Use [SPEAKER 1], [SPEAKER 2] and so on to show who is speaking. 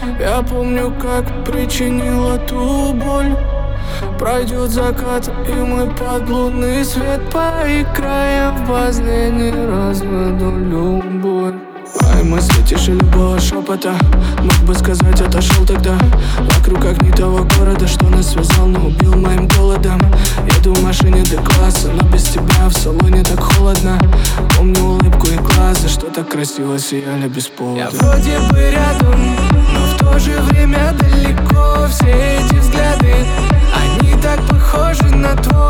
[SPEAKER 1] Я помню, как причинила ту боль. Пройдет закат, и мы под лунный свет поиграем в последний раз в эту любовь. Мои мысли тише любого шепота. Мог бы сказать, отошел тогда. Вокруг огни того города, что нас связал, но убил моим голодом. Еду в машине до класса, но без тебя в салоне так холодно. Помню улыбку и глаза, что так красиво сияли без повода. Я вроде бы рядом, но в то же время далеко. Все эти взгляды, они так похожи на твой.